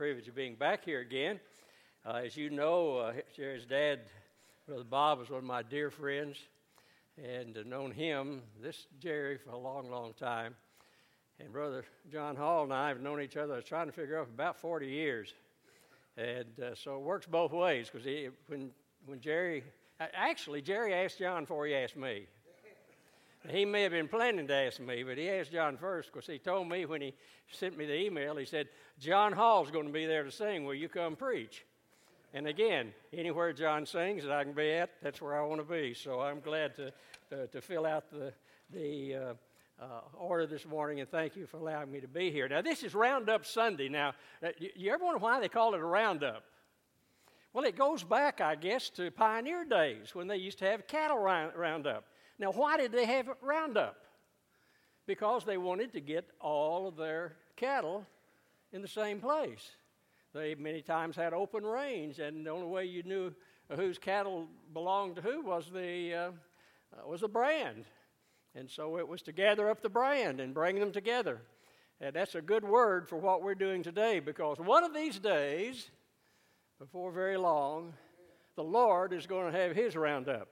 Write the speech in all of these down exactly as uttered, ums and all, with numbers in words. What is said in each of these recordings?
Privilege of being back here again. Uh, as you know, uh, Jerry's dad, Brother Bob, was one of my dear friends, and uh, known him, this Jerry, for a long, long time. And Brother John Hall and I have known each other, I was trying to figure out, for about forty years. And uh, so it works both ways, because when, when Jerry, actually, Jerry asked John before he asked me. He may have been planning to ask me, but he asked John first, because he told me when he sent me the email, he said, John Hall's going to be there to sing. Will you come preach? And again, anywhere John sings that I can be at, that's where I want to be. So I'm glad to to, to fill out the, the uh, uh, order this morning, and thank you for allowing me to be here. Now, this is Roundup Sunday. Now, you, you ever wonder why they call it a roundup? Well, it goes back, I guess, to pioneer days when they used to have cattle round, roundup. Now, why did they have roundup? Because they wanted to get all of their cattle in the same place. They many times had open range, and the only way you knew whose cattle belonged to who was the uh, uh, was the brand. And so it was to gather up the brand and bring them together. And that's a good word for what we're doing today, because one of these days, before very long, the Lord is going to have his roundup.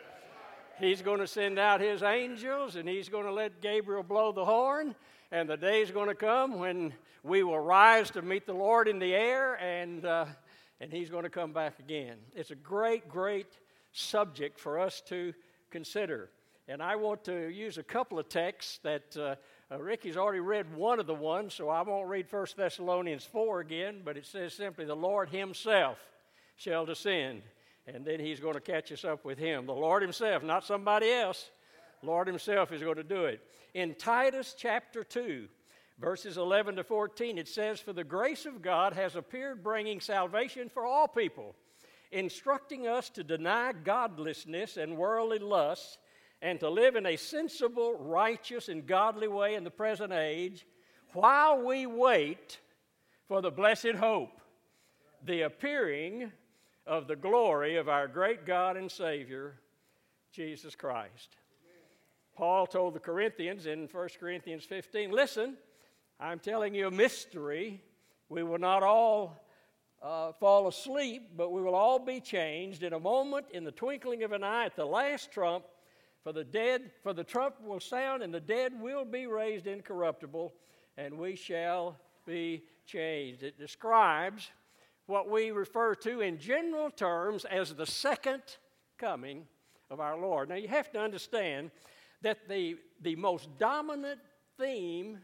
He's going to send out his angels, and he's going to let Gabriel blow the horn, and the day is going to come when we will rise to meet the Lord in the air, and uh, and he's going to come back again. It's a great, great subject for us to consider. And I want to use a couple of texts that uh, uh, Ricky's already read one of the ones, so I won't read First Thessalonians four again, but it says simply, the Lord himself shall descend. And then he's going to catch us up with him. The Lord himself, not somebody else. Lord himself is going to do it. In Titus chapter two, verses eleven to fourteen, it says, For the grace of God has appeared, bringing salvation for all people, instructing us to deny godlessness and worldly lusts, and to live in a sensible, righteous, and godly way in the present age, while we wait for the blessed hope, the appearing of the glory of our great God and Savior, Jesus Christ. Paul told the Corinthians in First Corinthians fifteen, listen, I'm telling you a mystery. We will not all uh, fall asleep, but we will all be changed in a moment, in the twinkling of an eye, at the last trump. For the dead, for the trump will sound, and the dead will be raised incorruptible, and we shall be changed. It describes what we refer to in general terms as the second coming of our Lord. Now, you have to understand that the, the most dominant theme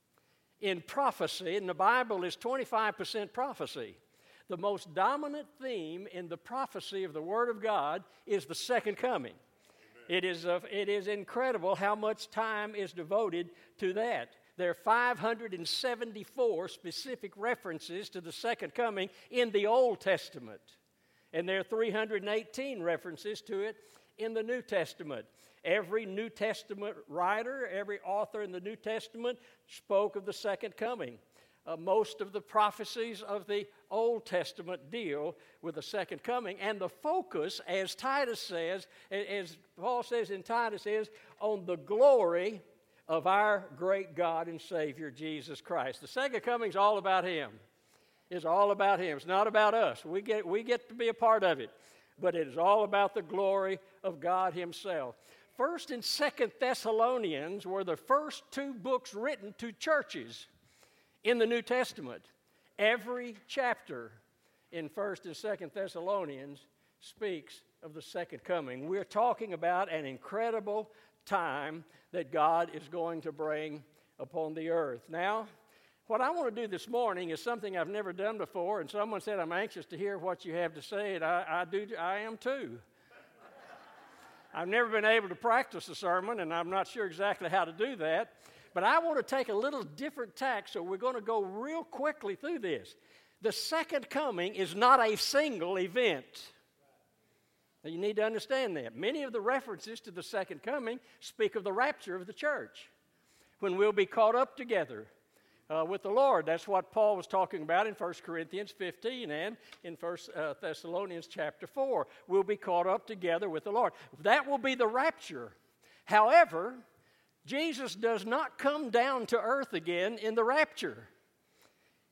in prophecy in the Bible is twenty-five percent prophecy. The most dominant theme in the prophecy of the Word of God is the second coming. It is, uh, it is incredible how much time is devoted to that. There are five hundred seventy-four specific references to the second coming in the Old Testament. And there are three hundred eighteen references to it in the New Testament. Every New Testament writer, every author in the New Testament spoke of the second coming. Uh, most of the prophecies of the Old Testament deal with the second coming. And the focus, as Titus says, as Paul says in Titus, is on the glory of our great God and Savior, Jesus Christ. The second coming is all about him. It's all about him. It's not about us. We get, we get to be a part of it. But it is all about the glory of God himself. First and Second Thessalonians were the first two books written to churches in the New Testament. Every chapter in First and Second Thessalonians speaks of the second coming. We're talking about an incredible time that God is going to bring upon the earth. Now, what I want to do this morning is something I've never done before, and someone said, I'm anxious to hear what you have to say, and I, I do. I am too. I've never been able to practice a sermon, and I'm not sure exactly how to do that. But I want to take a little different tack, so we're going to go real quickly through this. The second coming is not a single event. Now, you need to understand that. Many of the references to the second coming speak of the rapture of the church, when we'll be caught up together uh, with the Lord. That's what Paul was talking about in First Corinthians fifteen and in First uh, Thessalonians chapter four. We'll be caught up together with the Lord. That will be the rapture. However, Jesus does not come down to earth again in the rapture.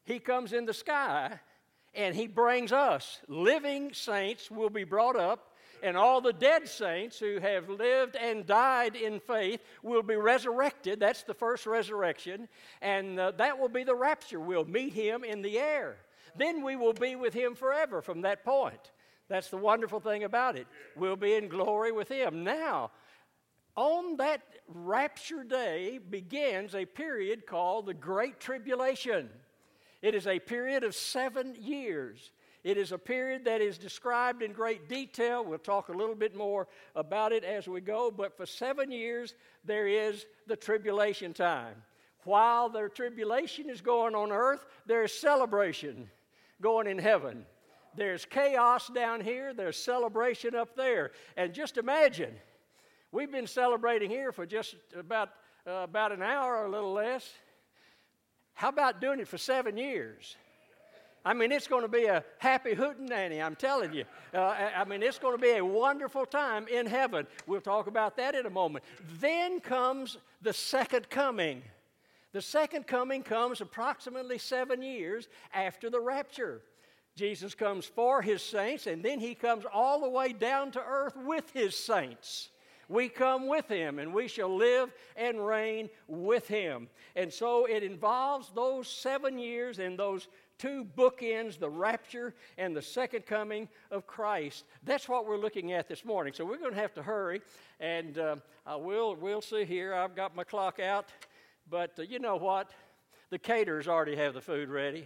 he comes in the sky, and he brings us. Living saints will be brought up, and all the dead saints who have lived and died in faith will be resurrected. That's the first resurrection, and uh, that will be the rapture. We'll meet him in the air. Then we will be with him forever from that point. That's the wonderful thing about it. We'll be in glory with him. Now, on that rapture day begins a period called the Great Tribulation. It is a period of seven years. It is a period that is described in great detail. We'll talk a little bit more about it as we go, but for seven years there is the tribulation time. While the tribulation is going on earth, there is celebration going in heaven. There's chaos down here, there's celebration up there. And just imagine, we've been celebrating here for just about, uh, about an hour or a little less. How about doing it for seven years? I mean, it's going to be a happy hootenanny, I'm telling you. Uh, I mean, it's going to be a wonderful time in heaven. We'll talk about that in a moment. Then comes the second coming. The second coming comes approximately seven years after the rapture. Jesus comes for his saints, and then he comes all the way down to earth with his saints. We come with him, and we shall live and reign with him. And so it involves those seven years and those two bookends, the rapture and the second coming of Christ. That's what we're looking at this morning. So we're going to have to hurry, and uh, uh, we'll, we'll see here. I've got my clock out, but uh, you know what? The caterers already have the food ready,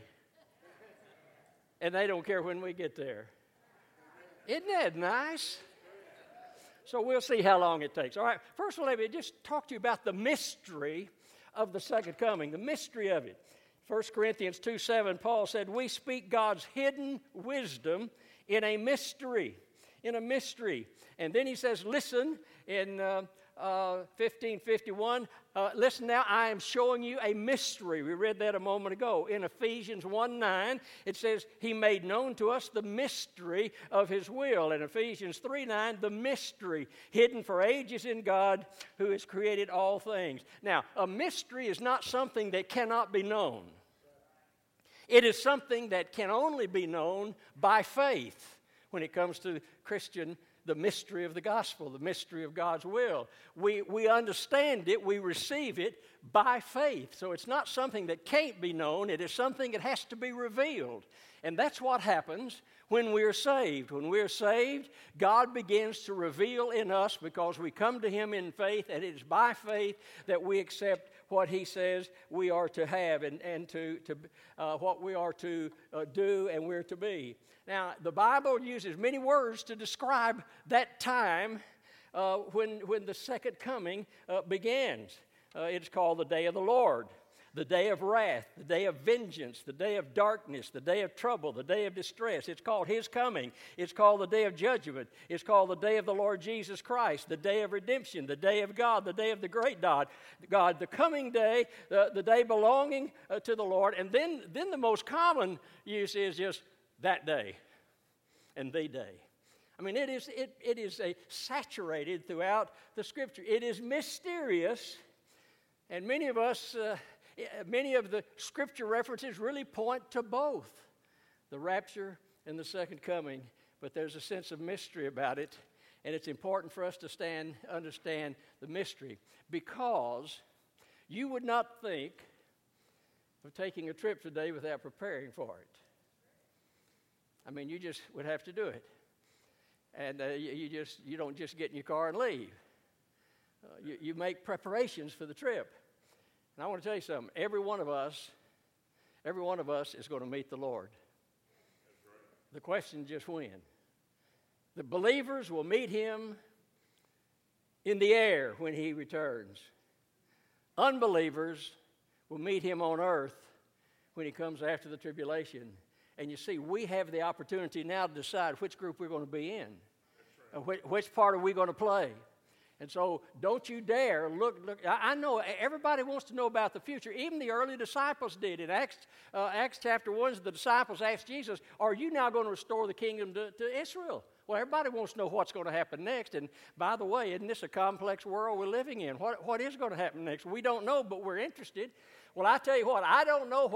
and they don't care when we get there. Isn't that nice? So we'll see how long it takes. All right, first of all, let me just talk to you about the mystery of the second coming, the mystery of it. First Corinthians two seven, Paul said, we speak God's hidden wisdom in a mystery, in a mystery. And then he says, listen, in uh, uh, fifteen fifty-one, uh, listen now, I am showing you a mystery. We read that a moment ago. In Ephesians one nine, it says, he made known to us the mystery of his will. In Ephesians three nine, the mystery hidden for ages in God who has created all things. Now, a mystery is not something that cannot be known. It is something that can only be known by faith when it comes to Christian, the mystery of the gospel, the mystery of God's will. We, we understand it, we receive it by faith. So it's not something that can't be known, it is something that has to be revealed. And that's what happens when we are saved. When we are saved, God begins to reveal in us because we come to him in faith, and it is by faith that we accept what he says we are to have and, and to, to uh, what we are to uh, do and we're to be. Now, the Bible uses many words to describe that time uh, when, when the second coming uh, begins. Uh, it's called the day of the Lord, the day of wrath, the day of vengeance, the day of darkness, the day of trouble, the day of distress. It's called his coming. It's called the day of judgment. It's called the day of the Lord Jesus Christ, the day of redemption, the day of God, the day of the great God, God the coming day, the, the day belonging uh, to the Lord. And then, then the most common use is just that day and the day. I mean, it is, it, it is a saturated throughout the Scripture. It is mysterious, and many of us... Uh, Many of the Scripture references really point to both the rapture and the second coming, but there's a sense of mystery about it, and it's important for us to stand, understand the mystery, because you would not think of taking a trip today without preparing for it. I mean, you just would have to do it, and uh, you, you just you don't just get in your car and leave. Uh, you, you make preparations for the trip. And I want to tell you something. Every one of us, every one of us is going to meet the Lord. That's right. The question is just when. The believers will meet him in the air when he returns. Unbelievers will meet him on earth when he comes after the tribulation. And you see, we have the opportunity now to decide which group we're going to be in. Right. And which, which part are we going to play? And so don't you dare look, look. I know everybody wants to know about the future. Even the early disciples did. In Acts, uh, Acts chapter one, the disciples asked Jesus, are you now going to restore the kingdom to, to Israel? Well, everybody wants to know what's going to happen next. And by the way, isn't this a complex world we're living in? What, what is going to happen next? We don't know, but we're interested. Well, I tell you what, I don't know what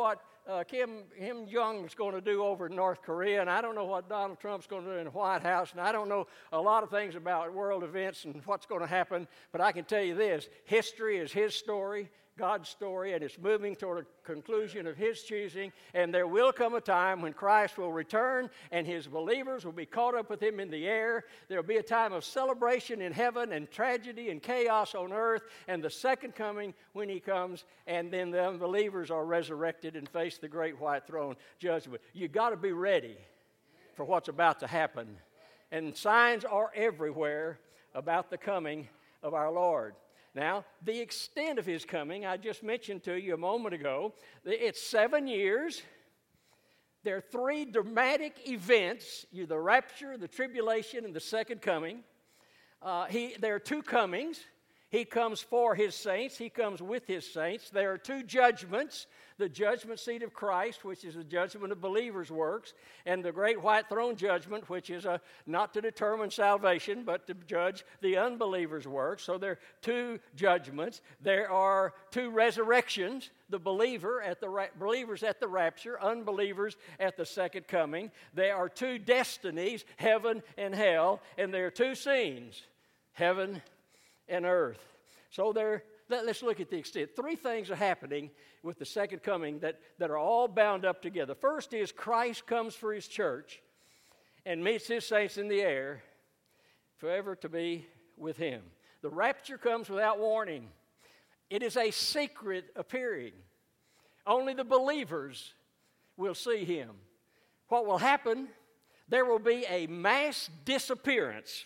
uh, Kim, Kim Jong is going to do over in North Korea, and I don't know what Donald Trump's going to do in the White House, and I don't know a lot of things about world events and what's going to happen, but I can tell you this, history is his story, God's story, and it's moving toward a conclusion of his choosing, and there will come a time when Christ will return and his believers will be caught up with him in the air. There will be a time of celebration in heaven and tragedy and chaos on earth, and the second coming when he comes, and then the unbelievers are resurrected and face the great white throne judgment. You got to be ready for what's about to happen, and signs are everywhere about the coming of our Lord. Now, the extent of his coming, I just mentioned to you a moment ago, it's seven years. There are three dramatic events, the rapture, the tribulation, and the second coming. Uh, he, there are two comings. He comes for his saints. He comes with his saints. There are two judgments, the judgment seat of Christ, which is the judgment of believers' works, and the great white throne judgment, which is a, not to determine salvation, but to judge the unbelievers' works. So there are two judgments. There are two resurrections, the believer at the ra- believers at the rapture, unbelievers at the second coming. There are two destinies, heaven and hell, and there are two scenes, heaven and earth. So there, let, let's look at the extent. Three things are happening with the second coming that, that are all bound up together. First is Christ comes for his church and meets his saints in the air forever to be with him. The rapture comes without warning. It is a secret appearing. Only the believers will see him. What will happen? There will be a mass disappearance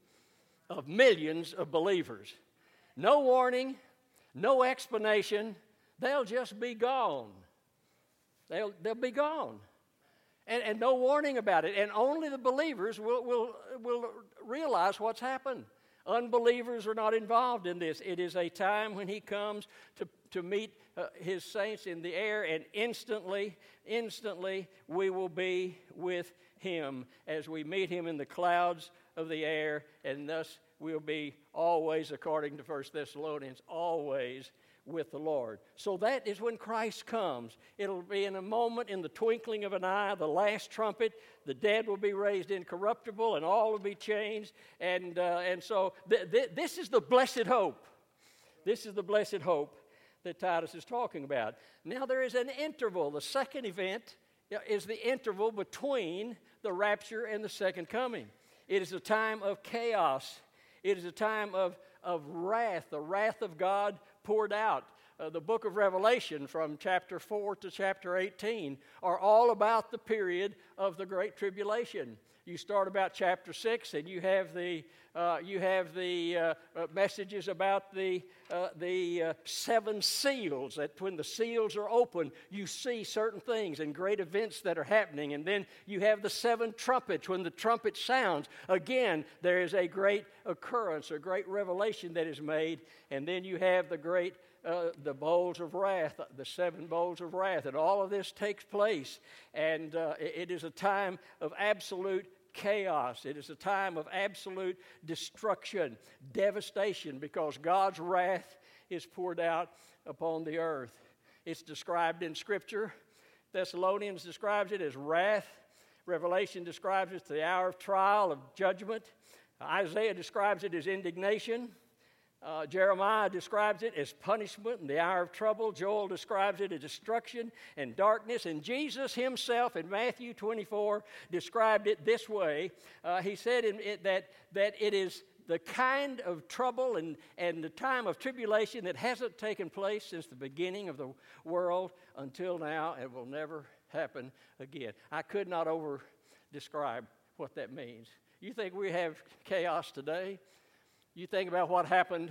of millions of believers. No warning, no explanation. They'll just be gone. They'll, they'll be gone. And, and no warning about it. And only the believers will, will, will realize what's happened. Unbelievers are not involved in this. It is a time when he comes to, to meet uh, his saints in the air, and instantly, instantly we will be with him as we meet him in the clouds of the air, and thus we'll be always, according to First Thessalonians, always with the Lord. So that is when Christ comes. It'll be in a moment, in the twinkling of an eye, the last trumpet. The dead will be raised incorruptible, and all will be changed. And uh, and so th- th- this is the blessed hope. This is the blessed hope that Titus is talking about. Now there is an interval. The second event is the interval between the rapture and the second coming. It is a time of chaos. It is a time of, of wrath, the wrath of God poured out. Uh, the book of Revelation from chapter four to chapter eighteen are all about the period of the Great Tribulation. You start about chapter six, and you have the uh, you have the uh, uh, messages about the uh, the uh, seven seals. That when the seals are open, you see certain things and great events that are happening. And then you have the seven trumpets. When the trumpet sounds, again there is a great occurrence, a great revelation that is made. And then you have the great Uh, the bowls of wrath, the seven bowls of wrath, and all of this takes place. And uh, it is a time of absolute chaos. It is a time of absolute destruction, devastation, because God's wrath is poured out upon the earth. It's described in Scripture. Thessalonians describes it as wrath. Revelation describes it as the hour of trial, of judgment. Isaiah describes it as indignation. Uh, Jeremiah describes it as punishment and the hour of trouble. Joel describes it as destruction and darkness. And Jesus himself in Matthew twenty-four described it this way. Uh, he said in it that, that it is the kind of trouble and, and the time of tribulation that hasn't taken place since the beginning of the world until now, and will never happen again. I could not over describe what that means. You think we have chaos today? You think about what happened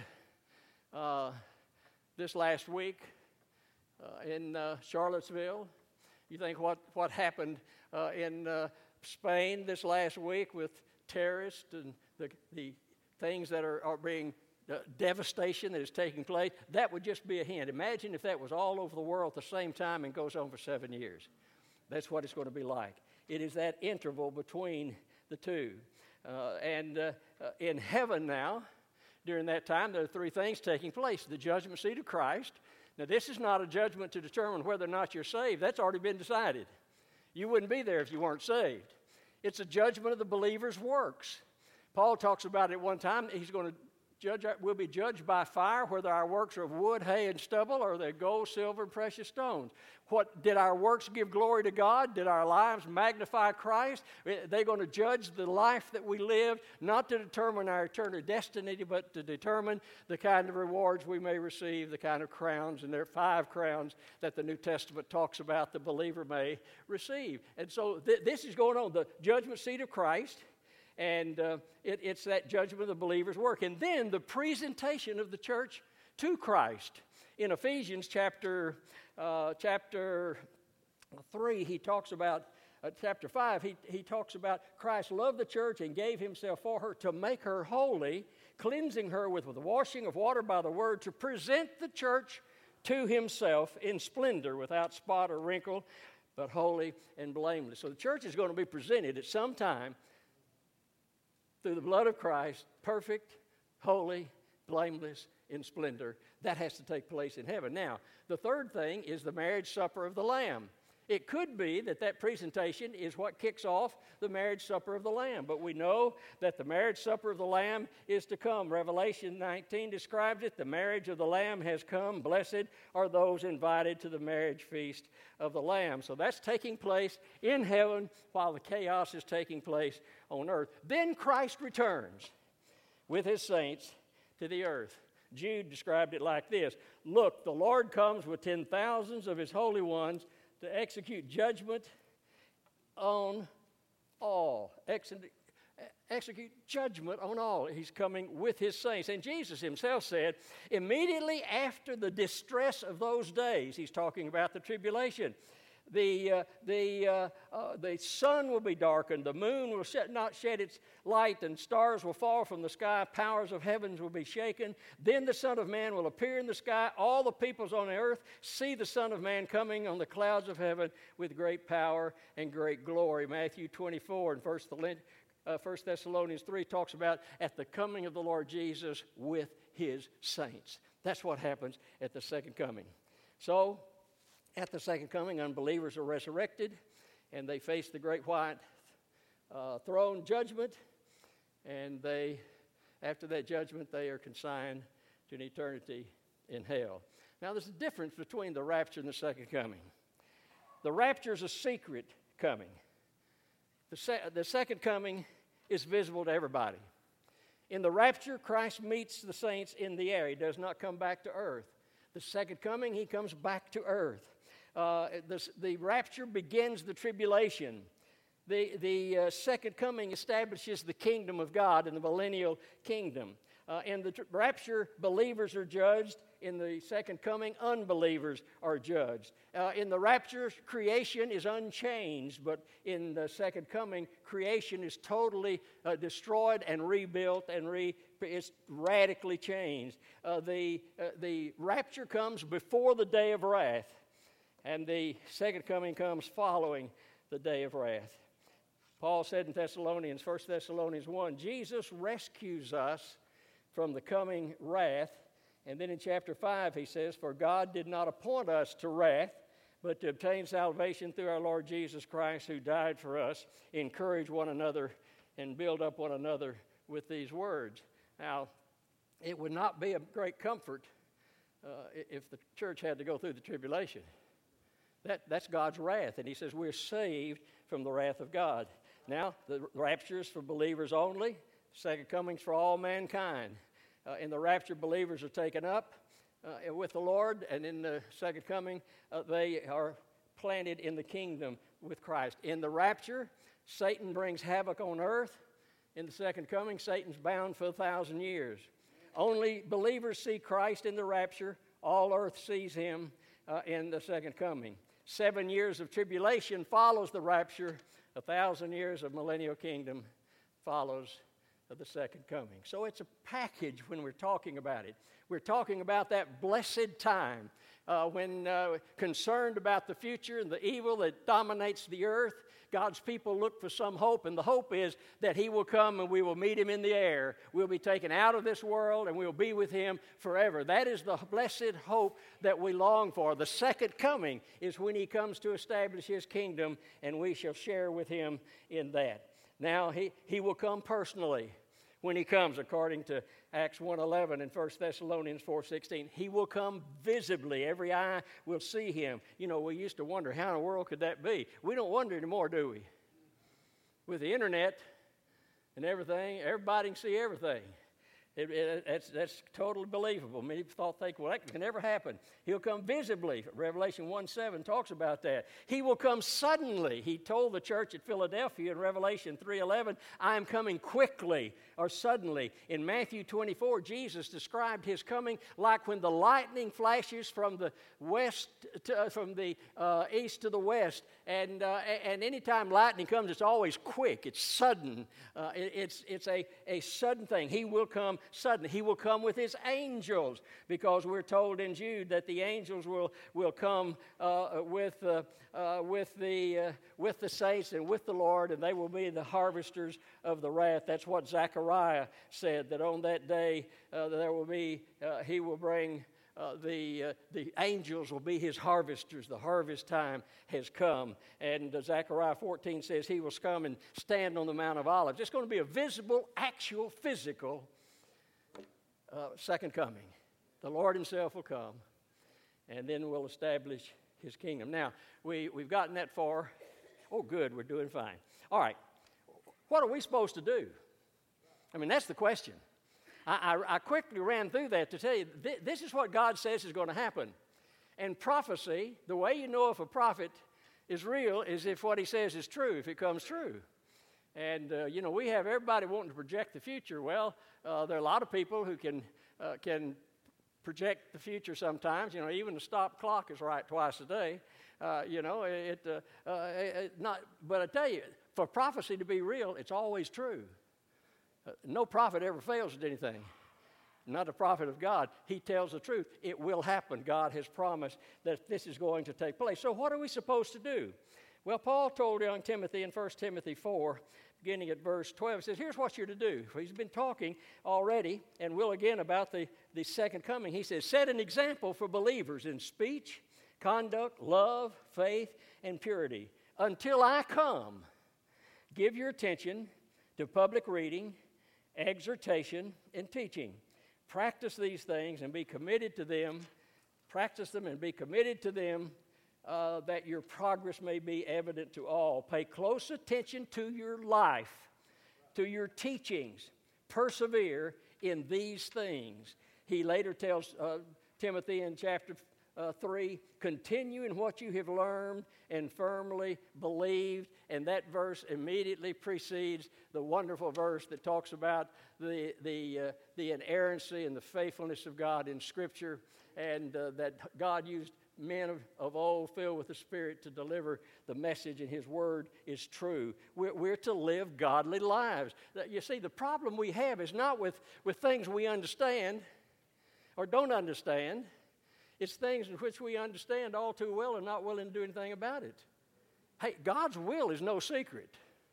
uh, this last week uh, in uh, Charlottesville. You think what, what happened uh, in uh, Spain this last week with terrorists and the, the things that are, are being, uh, devastation that is taking place. That would just be a hint. Imagine if that was all over the world at the same time and goes on for seven years. That's what it's going to be like. It is that interval between the two. Uh, and uh, uh, in heaven now, during that time, there are three things taking place. The judgment seat of Christ. Now, this is not a judgment to determine whether or not you're saved. That's already been decided. You wouldn't be there if you weren't saved. It's a judgment of the believer's works. Paul talks about it one time. He's going to judge, we'll be judged by fire, whether our works are of wood, hay, and stubble, or they're gold, silver, and precious stones. What did our works give glory to God? Did our lives magnify Christ? They're going to judge the life that we live, not to determine our eternal destiny, but to determine the kind of rewards we may receive, the kind of crowns, and there are five crowns that the New Testament talks about the believer may receive. And so th- this is going on, the judgment seat of Christ. And uh, it, it's that judgment of the believer's work. And then the presentation of the church to Christ. In Ephesians chapter, uh, chapter three, he talks about, uh, chapter five, he, he talks about Christ loved the church and gave himself for her to make her holy, cleansing her with, with the washing of water by the word, to present the church to himself in splendor, without spot or wrinkle, but holy and blameless. So the church is going to be presented at some time through the blood of Christ, perfect, holy, blameless, in splendor. That has to take place in heaven. Now, the third thing is the marriage supper of the Lamb. It could be that that presentation is what kicks off the marriage supper of the Lamb. But we know that the marriage supper of the Lamb is to come. Revelation nineteen describes it. The marriage of the Lamb has come. Blessed are those invited to the marriage feast of the Lamb. So that's taking place in heaven while the chaos is taking place on earth. Then Christ returns with his saints to the earth. Jude described it like this. Look, the Lord comes with ten thousands of his holy ones to execute judgment on all. Ex- execute judgment on all. He's coming with his saints. And Jesus himself said, immediately after the distress of those days, he's talking about the tribulation, the, uh, the, uh, uh, the sun will be darkened, the moon will shed, not shed its light, and stars will fall from the sky, powers of heavens will be shaken. Then the Son of Man will appear in the sky. All the peoples on the earth see the Son of Man coming on the clouds of heaven with great power and great glory. Matthew twenty-four and First uh, Thessalonians three talks about at the coming of the Lord Jesus with his saints. That's what happens at the second coming. So, at the second coming, unbelievers are resurrected, and they face the great white uh, throne judgment, and they, after that judgment, they are consigned to an eternity in hell. Now, there's a difference between the rapture and the second coming. The rapture is a secret coming. The, se- the second coming is visible to everybody. In the rapture, Christ meets the saints in the air. He does not come back to earth. The second coming, he comes back to earth. Uh, the, the rapture begins the tribulation. The, the uh, second coming establishes the kingdom of God and the millennial kingdom. Uh, in the tr- rapture, believers are judged. In the second coming, unbelievers are judged. Uh, in the rapture, creation is unchanged, but in the second coming, creation is totally uh, destroyed and rebuilt and re- it's radically changed. Uh, the, uh, the rapture comes before the day of wrath, and the second coming comes following the day of wrath. Paul said in Thessalonians, First Thessalonians one, Jesus rescues us from the coming wrath. And then in chapter five, he says, for God did not appoint us to wrath, but to obtain salvation through our Lord Jesus Christ, who died for us. Encourage one another and build up one another with these words. Now, it would not be a great comfort uh, if the church had to go through the tribulation. That, that's God's wrath. And he says we're saved from the wrath of God. Now, the rapture is for believers only. Second coming's for all mankind. Uh, in the rapture, believers are taken up uh, with the Lord. And in the second coming, uh, they are planted in the kingdom with Christ. In the rapture, Satan brings havoc on earth. In the second coming, Satan's bound for a thousand years. Only believers see Christ in the rapture. All earth sees him uh, in the second coming. Seven years of tribulation follows the rapture. A thousand years of millennial kingdom follows the second coming. So it's a package when we're talking about it. We're talking about that blessed time uh, when uh, concerned about the future and the evil that dominates the earth. God's people look for some hope, and the hope is that He will come and we will meet Him in the air. We'll be taken out of this world and we'll be with Him forever. That is the blessed hope that we long for. The second coming is when He comes to establish His kingdom, and we shall share with Him in that. Now, He, he will come personally. When He comes, according to Acts one eleven and First Thessalonians four sixteen, He will come visibly. Every eye will see Him. You know, we used to wonder, how in the world could that be? We don't wonder anymore, do we? With the internet and everything, everybody can see everything. It, it, that's, that's totally believable. Many thought, think, well, that can never happen. He'll come visibly. Revelation one seven talks about that. He will come suddenly. He told the church at Philadelphia in Revelation three eleven, I am coming quickly or suddenly. In Matthew twenty-four, Jesus described His coming like when the lightning flashes from the west, to, uh, from the uh, east to the west. And uh, and anytime lightning comes, it's always quick. It's sudden. Uh, it, it's it's a, a sudden thing. He will come suddenly. He will come with His angels, because we're told in Jude that the angels will will come uh, with uh, uh, with the uh, with the saints and with the Lord, and they will be the harvesters of the wrath. That's what Zechariah said, that on that day uh, there will be uh, He will bring. Uh, the uh, the angels will be His harvesters. The harvest time has come. And uh, Zechariah fourteen says He will come and stand on the Mount of Olives. It's going to be a visible, actual, physical uh, second coming. The Lord Himself will come, and then we'll establish His kingdom. Now, we, we've gotten that far. Oh, good, we're doing fine. All right, what are we supposed to do? I mean, that's the question. I, I, I quickly ran through that to tell you, th- this is what God says is going to happen. And prophecy, the way you know if a prophet is real is if what he says is true, if it comes true. And, uh, you know, we have everybody wanting to project the future. Well, uh, there are a lot of people who can uh, can project the future sometimes. You know, even the stop clock is right twice a day. Uh, you know, it, uh, uh, it not. But I tell you, for prophecy to be real, it's always true. Uh, no prophet ever fails at anything. Not a prophet of God. He tells the truth. It will happen. God has promised that this is going to take place. So what are we supposed to do? Well, Paul told young Timothy in First Timothy four, beginning at verse twelve, he says, here's what you're to do. He's been talking already, and will again, about the, the second coming. He says, set an example for believers in speech, conduct, love, faith, and purity. Until I come, give your attention to public reading, exhortation, and teaching. Practice these things and be committed to them. Practice them and be committed to them, uh, that your progress may be evident to all. Pay close attention to your life, to your teachings. Persevere in these things. He later tells uh, Timothy in chapter Uh, three, continue in what you have learned and firmly believed. And that verse immediately precedes the wonderful verse that talks about the the uh, the inerrancy and the faithfulness of God in Scripture, and uh, that God used men of, of old filled with the Spirit to deliver the message, and His Word is true. We're, we're to live godly lives. You see, the problem we have is not with, with things we understand or don't understand. It's things in which we understand all too well and not willing to do anything about it. Hey, God's will is no secret.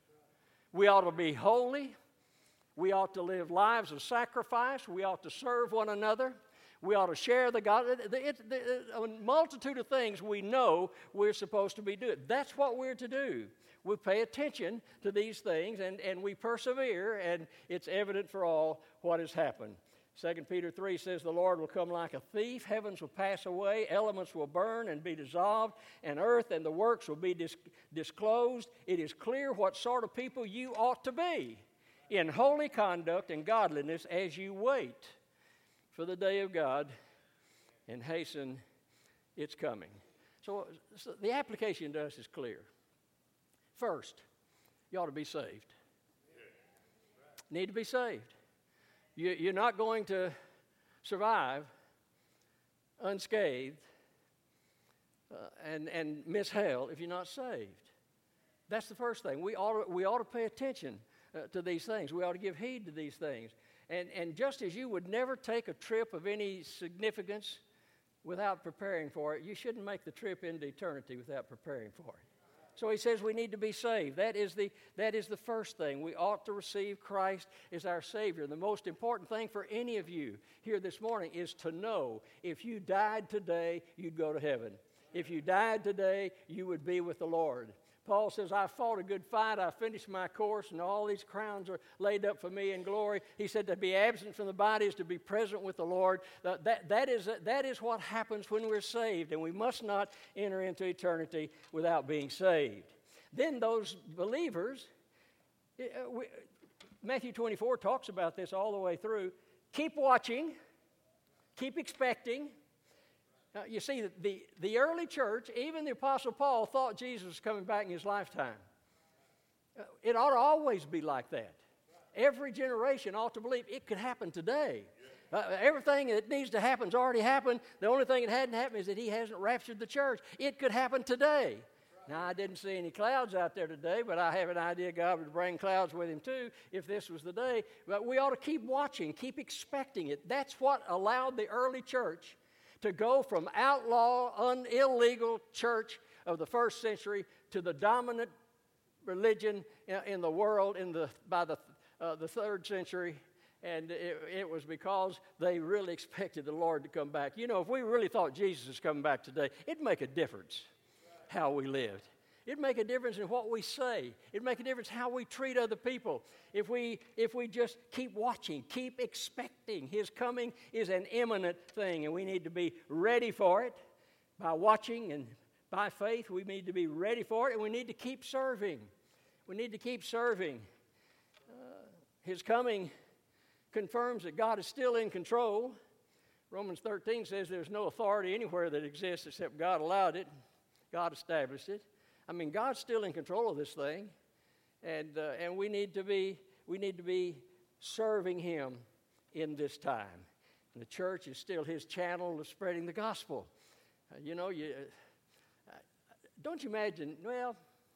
We ought to be holy. We ought to live lives of sacrifice. We ought to serve one another. We ought to share the God. It, it, it, a multitude of things we know we're supposed to be doing. That's what we're to do. We pay attention to these things, and, and we persevere, and it's evident for all what has happened. Second Peter three says, the Lord will come like a thief. Heavens will pass away. Elements will burn and be dissolved. And earth and the works will be dis- disclosed. It is clear what sort of people you ought to be in holy conduct and godliness as you wait for the day of God and hasten its coming. So, so the application to us is clear. First, you ought to be saved. Need to be saved. You, you're not going to survive unscathed uh, and, and miss hell if you're not saved. That's the first thing. We ought to, we ought to pay attention uh, to these things. We ought to give heed to these things. And, and just as you would never take a trip of any significance without preparing for it, you shouldn't make the trip into eternity without preparing for it. So he says we need to be saved. That is the, that is the first thing. We ought to receive Christ as our Savior. The most important thing for any of you here this morning is to know if you died today, you'd go to heaven. If you died today, you would be with the Lord. Paul says, I fought a good fight, I finished my course, and all these crowns are laid up for me in glory. He said to be absent from the body is to be present with the Lord. That, that, that, is, that is what happens when we're saved, and we must not enter into eternity without being saved. Then those believers, uh, we, Matthew twenty-four talks about this all the way through. Keep watching, keep expecting. Now, you see, the, the early church, even the Apostle Paul, thought Jesus was coming back in his lifetime. Uh, it ought to always be like that. Every generation ought to believe it could happen today. Uh, everything that needs to happen has already happened. The only thing that hadn't happened is that he hasn't raptured the church. It could happen today. Now, I didn't see any clouds out there today, but I have an idea God would bring clouds with him too if this was the day. But we ought to keep watching, keep expecting it. That's what allowed the early church to go from outlaw, un- illegal church of the first century to the dominant religion in, in the world in the, by the, uh, the third century. And it, it was because they really expected the Lord to come back. You know, if we really thought Jesus was coming back today, it'd make a difference how we lived. It'd make a difference in what we say. It'd make a difference how we treat other people. If we, if we just keep watching, keep expecting. His coming is an imminent thing, and we need to be ready for it. By watching and by faith, we need to be ready for it, and we need to keep serving. We need to keep serving. Uh, his coming confirms that God is still in control. Romans thirteen says there's no authority anywhere that exists except God allowed it. God established it. I mean, God's still in control of this thing, and uh, and we need to be we need to be serving Him in this time. And the church is still His channel of spreading the gospel. Uh, you know, you uh, don't you imagine? Well,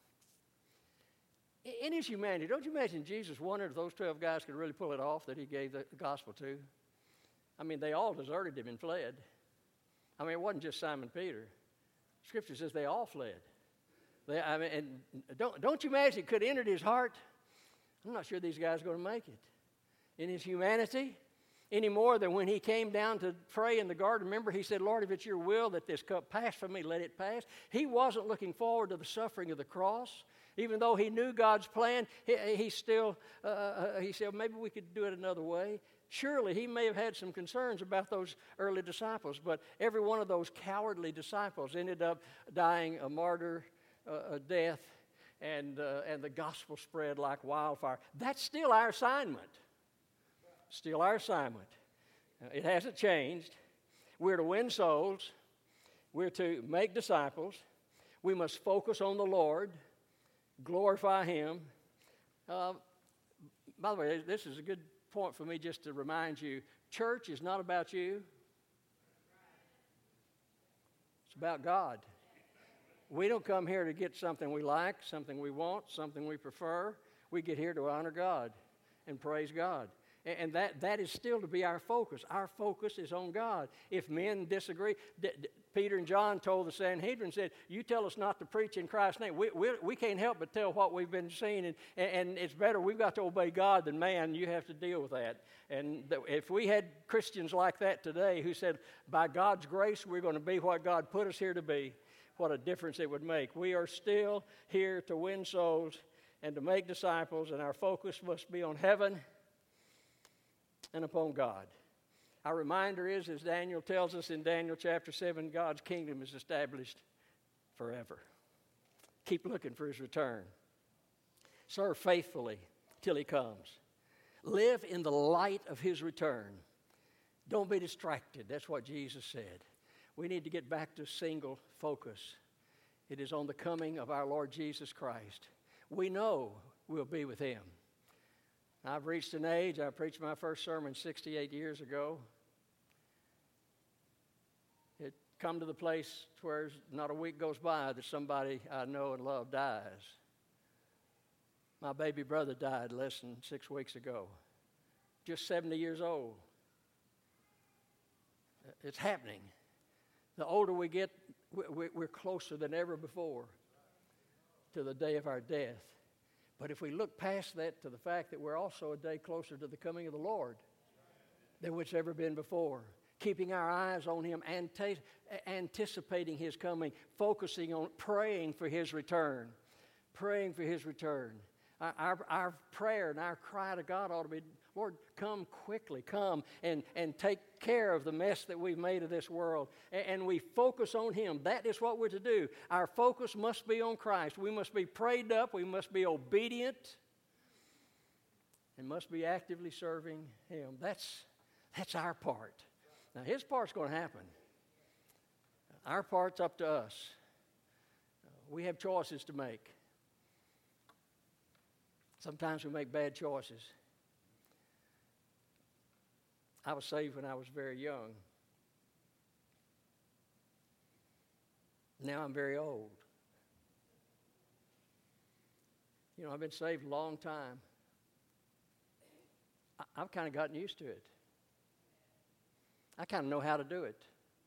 in His humanity, don't you imagine Jesus wondered if those twelve guys could really pull it off that He gave the gospel to? I mean, they all deserted Him and fled. I mean, it wasn't just Simon Peter. Scripture says they all fled. They, I mean, and don't, don't you imagine it could have entered his heart? I'm not sure these guys are going to make it. In his humanity, any more than when he came down to pray in the garden. Remember, he said, Lord, if it's your will that this cup pass from me, let it pass. He wasn't looking forward to the suffering of the cross. Even though he knew God's plan, he, he still, uh, he said, maybe we could do it another way. Surely he may have had some concerns about those early disciples, but every one of those cowardly disciples ended up dying a martyr uh, a death, and, uh, and the gospel spread like wildfire. That's still our assignment. Still our assignment. Uh, it hasn't changed. We're to win souls. We're to make disciples. We must focus on the Lord, glorify Him. Uh, by the way, this is a good point for me just to remind you, church is not about you. It's about God. We don't come here to get something we like, something we want, something we prefer. We get here to honor God and praise God. And that, that is still to be our focus. Our focus is on God. If men disagree, D- D- Peter and John told the Sanhedrin, said, you tell us not to preach in Christ's name. We, we, we can't help but tell what we've been seeing, and, and it's better we've got to obey God than man. You have to deal with that. And th- if we had Christians like that today who said, by God's grace, we're going to be what God put us here to be, what a difference it would make. We are still here to win souls and to make disciples, and our focus must be on heaven and upon God. Our reminder is, as Daniel tells us in Daniel chapter seven, God's kingdom is established forever. Keep looking for His return. Serve faithfully till He comes. Live in the light of His return. Don't be distracted. That's what Jesus said. We need to get back to single focus. It is on the coming of our Lord Jesus Christ. We know we'll be with Him. I've reached an age, I preached my first sermon sixty-eight years ago. It come to the place where not a week goes by that somebody I know and love dies. My baby brother died less than six weeks ago, just seventy years old. It's happening. The older we get, we're closer than ever before to the day of our death. But if we look past that to the fact that we're also a day closer to the coming of the Lord than which ever been before, keeping our eyes on Him, ante- anticipating His coming, focusing on praying for His return, praying for His return. Our, our, our prayer and our cry to God ought to be, Lord, come quickly, come and, and take care of the mess that we've made of this world. And, and we focus on Him. That is what we're to do. Our focus must be on Christ. We must be prayed up. We must be obedient. And must be actively serving Him. That's, that's our part. Now, His part's going to happen. Our part's up to us. We have choices to make. Sometimes we make bad choices. I was saved when I was very young. Now I'm very old. You know, I've been saved a long time. I, I've kind of gotten used to it. I kind of know how to do it.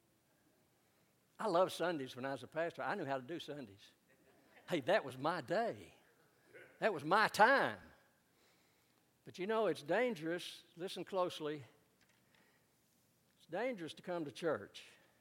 I love Sundays when I was a pastor. I knew how to do Sundays. Hey, that was my day. That was my time. But you know, it's dangerous. Listen closely. It's dangerous to come to church.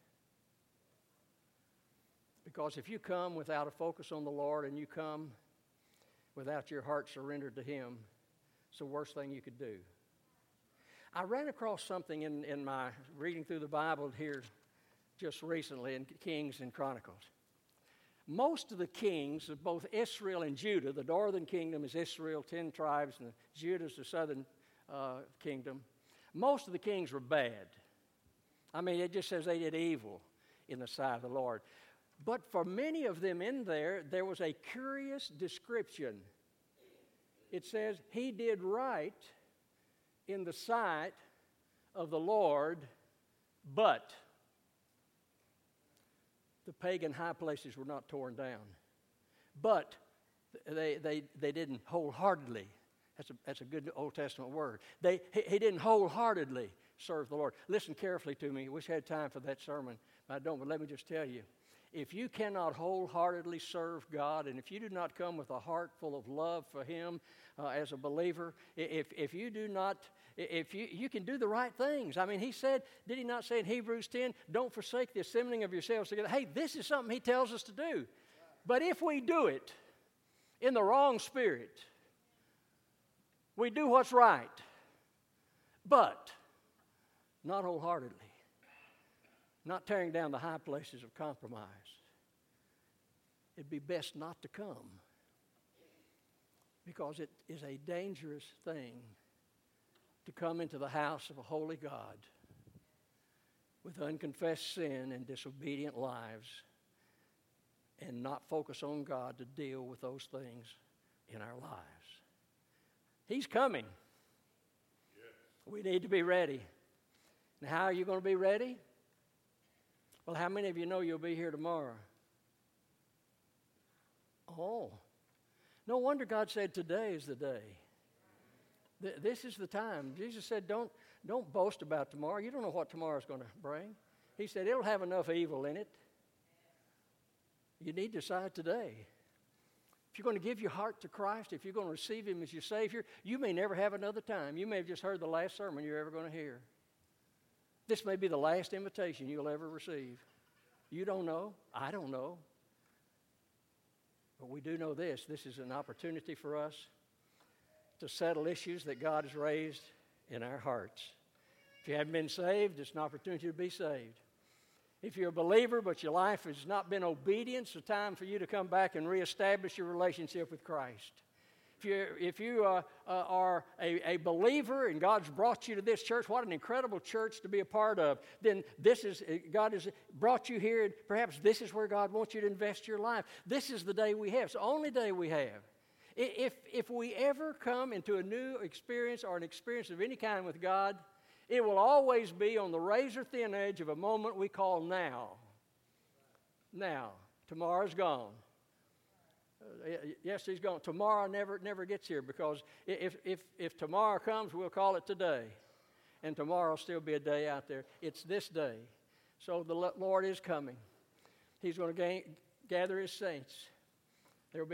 Because if you come without a focus on the Lord and you come without your heart surrendered to Him, it's the worst thing you could do. I ran across something in, in my reading through the Bible here just recently in Kings and Chronicles. Most of the kings of both Israel and Judah, the northern kingdom is Israel, ten tribes, and Judah is the southern uh, kingdom. Most of the kings were bad. I mean, it just says they did evil in the sight of the Lord. But for many of them in there, there was a curious description. It says, he did right in the sight of the Lord, but the pagan high places were not torn down. But they, they, they didn't wholeheartedly, that's a, that's a good Old Testament word, they, he, he didn't wholeheartedly serve the Lord. Listen carefully to me. I wish I had time for that sermon, but I don't. But let me just tell you, if you cannot wholeheartedly serve God, and if you do not come with a heart full of love for Him uh, as a believer, if, if you do not, if you, you can do the right things. I mean, He said, did He not say in Hebrews ten, don't forsake the assembling of yourselves together? Hey, this is something He tells us to do. But if we do it in the wrong spirit, we do what's right, but not wholeheartedly. Not tearing down the high places of compromise. It'd be best not to come, because it is a dangerous thing to come into the house of a holy God with unconfessed sin and disobedient lives and not focus on God to deal with those things in our lives. He's coming. Yes. We need to be ready. Now, how are you going to be ready? Well, how many of you know you'll be here tomorrow? Oh, no wonder God said today is the day. Th- this is the time. Jesus said, don't, don't boast about tomorrow. You don't know what tomorrow's going to bring. He said, it'll have enough evil in it. You need to decide today. If you're going to give your heart to Christ, if you're going to receive Him as your Savior, you may never have another time. You may have just heard the last sermon you're ever going to hear. This may be the last invitation you'll ever receive. You don't know. I don't know. But we do know this. This is an opportunity for us to settle issues that God has raised in our hearts. If you haven't been saved, it's an opportunity to be saved. If you're a believer but your life has not been obedient, it's a time for you to come back and reestablish your relationship with Christ. If you if you uh, uh, are a, a believer and God's brought you to this church, what an incredible church to be a part of. Then this is, God has brought you here, and perhaps this is where God wants you to invest your life. This is the day we have. It's the only day we have. If, if we ever come into a new experience or an experience of any kind with God, it will always be on the razor-thin edge of a moment we call now. Now. Tomorrow's gone. Yesterday's gone. Tomorrow never never gets here, because if, if, if tomorrow comes, we'll call it today. And tomorrow will still be a day out there. It's this day. So the Lord is coming. He's going to gain, gather His saints. There will be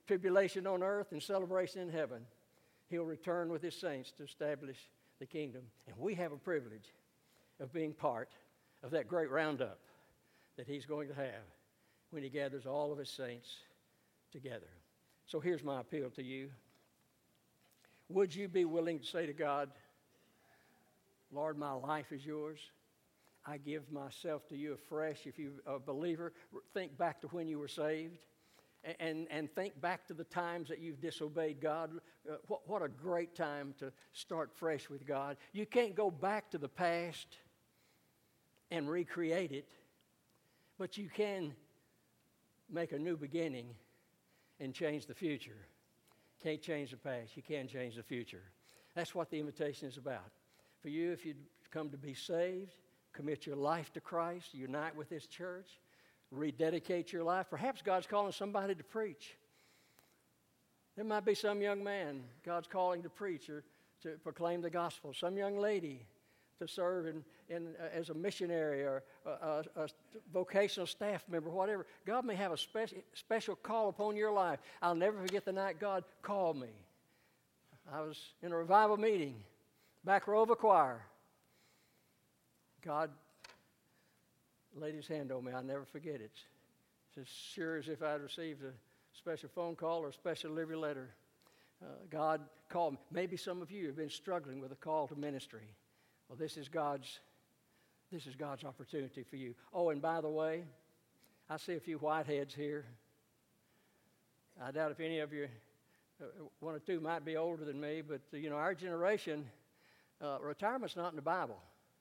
tribulation on earth and celebration in heaven, he'll return with his saints to establish the kingdom. And we have a privilege of being part of that great roundup that he's going to have when he gathers all of his saints together. So here's my appeal to you. Would you be willing to say to God, Lord, my life is yours. I give myself to you afresh. If you're a believer, think back to when you were saved. And, and think back to the times that you've disobeyed God. Uh, what, what a great time to start fresh with God. You can't go back to the past and recreate it, but you can make a new beginning and change the future. Can't change the past. You can change the future. That's what the invitation is about. For you, if you come to be saved, commit your life to Christ, unite with this church, rededicate your life. Perhaps God's calling somebody to preach. There might be some young man God's calling to preach or to proclaim the gospel. Some young lady to serve in, in uh, as a missionary or a, a, a vocational staff member, whatever. God may have a special special call upon your life. I'll never forget the night God called me. I was in a revival meeting, back row of a choir. God laid his hand on me. I'll never forget it. It's as sure as if I'd received a special phone call or a special delivery letter. Uh, God called me. Maybe some of you have been struggling with a call to ministry. Well, this is God's, this is God's opportunity for you. Oh, and by the way, I see a few whiteheads here. I doubt if any of you, uh, one or two might be older than me, but uh, you know, our generation, uh, retirement's not in the Bible.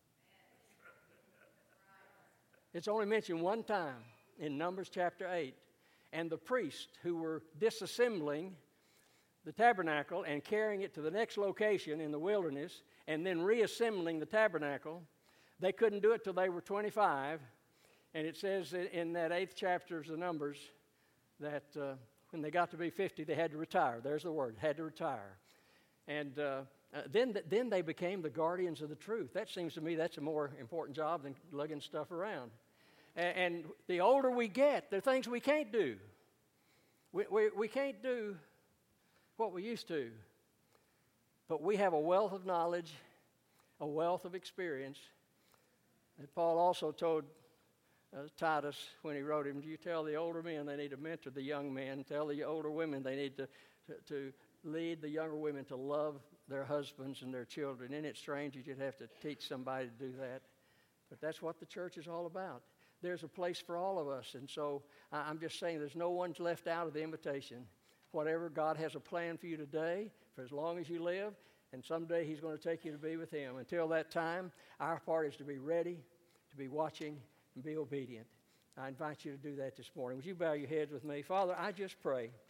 It's only mentioned one time in Numbers chapter eight. And the priests who were disassembling the tabernacle and carrying it to the next location in the wilderness and then reassembling the tabernacle, they couldn't do it till they were twenty-five. And it says in that eighth chapter of the Numbers that uh, when they got to be fifty, they had to retire. There's the word, had to retire. And uh, uh, then, then they became the guardians of the truth. That seems to me that's a more important job than lugging stuff around. And, and the older we get, there are things we can't do. We, we, we can't do what we used to. But we have a wealth of knowledge, a wealth of experience. And Paul also told uh, Titus when he wrote him, you tell the older men they need to mentor the young men. Tell the older women they need to, to, to lead the younger women to love their husbands and their children. Isn't it strange that you'd have to teach somebody to do that? But that's what the church is all about. There's a place for all of us. And so I'm just saying there's no one's left out of the invitation. Whatever, God has a plan for you today, for as long as you live, and someday he's going to take you to be with him. Until that time, our part is to be ready, to be watching, and be obedient. I invite you to do that this morning. Would you bow your heads with me? Father, I just pray